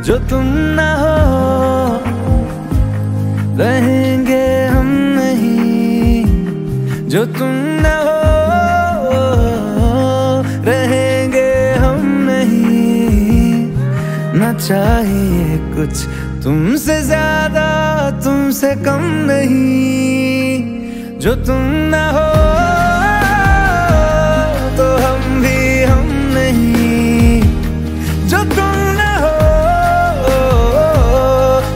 जो तुम ना हो रहेंगे हम नहीं, जो तुम ना हो रहेंगे हम नहीं। ना चाहिए कुछ तुमसे ज्यादा, तुमसे कम नहीं, जो तुम ना हो